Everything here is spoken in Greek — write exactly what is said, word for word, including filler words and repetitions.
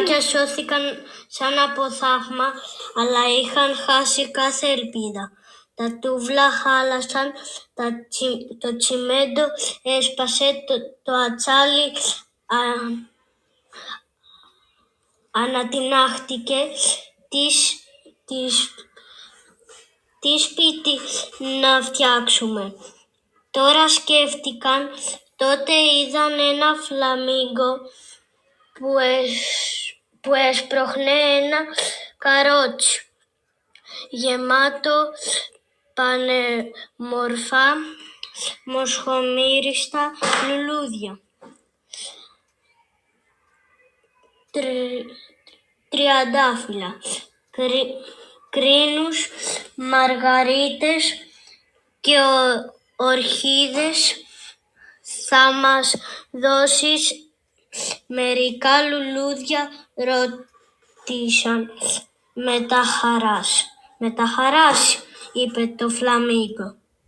πουλάκια σώθηκαν σαν από θαύμα, αλλά είχαν χάσει κάθε ελπίδα. Τα τούβλα χάλασαν, τα τσι, το τσιμέντο έσπασε, το, το ατσάλι α, ανατινάχτηκε, τις, τις, τι σπίτι να φτιάξουμε. Τώρα σκέφτηκαν, τότε είδαν ένα φλαμίγκο που, εσ, που έσπροχνε ένα καρότσι γεμάτο πανέμορφα μοσχομύριστα λουλούδια. Τρι, τριαντάφυλλα, κρι, κρίνους, μαργαρίτες και ο, ορχίδες. Θα μας δώσεις μερικά λουλούδια, ρώτησαν με τα χαράς. Με τα χαράς, είπε το φλαμίγκο.